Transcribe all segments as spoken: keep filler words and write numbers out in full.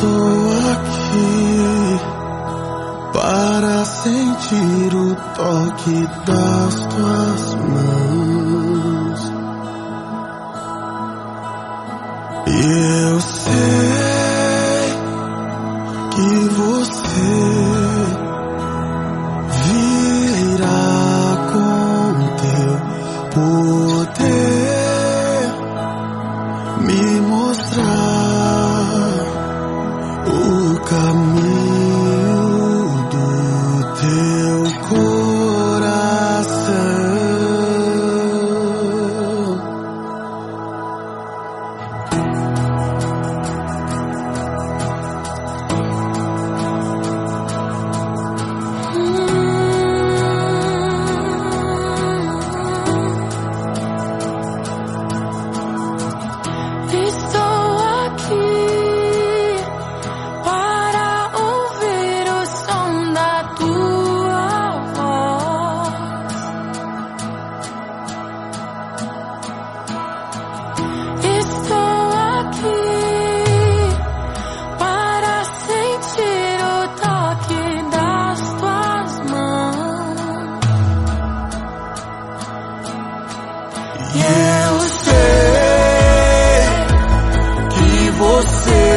Estou aqui para sentir o toque das tuas mãos. E eu sei que você virá com teu poder me mostrar o caminho do teu coração. Estou aqui para ouvir o som da tua voz. Estou aqui para sentir o toque das tuas mãos. E eu sei que você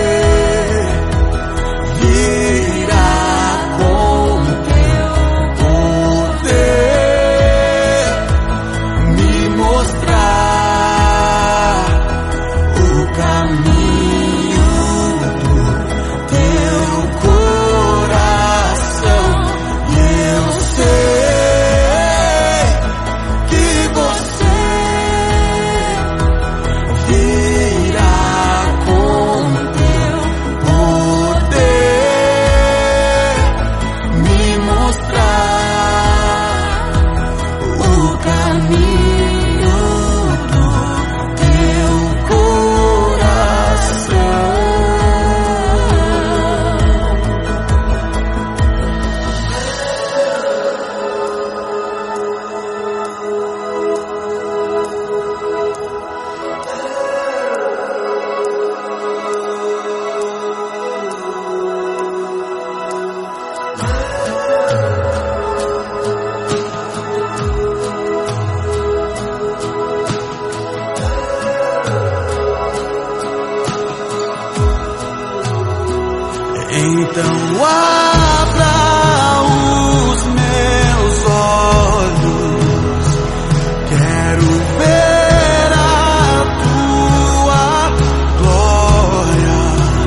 virá com teu poder me mostrar o caminho do teu coração. E eu sei que você virá com teu poder me mostrar o caminho do teu coração. Então abra os meus olhos, quero ver a tua glória.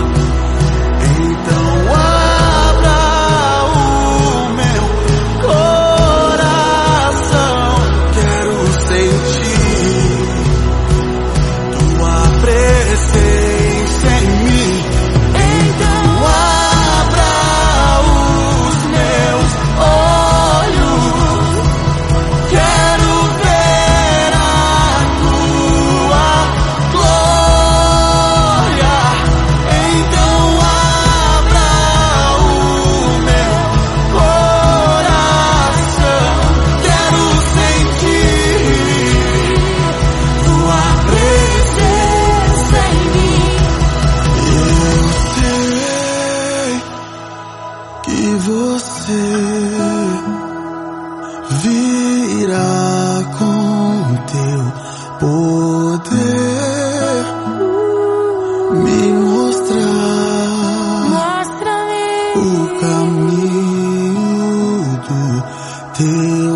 Então abra o meu coração, quero sentir tua presença em mim. Então abra os meus olhos, quero ver a tua glória. Então abra o meu coração, quero sentir tua presença em mim. Eu sei que você virá com teu poder me mostrar Mostra-me o caminho do teu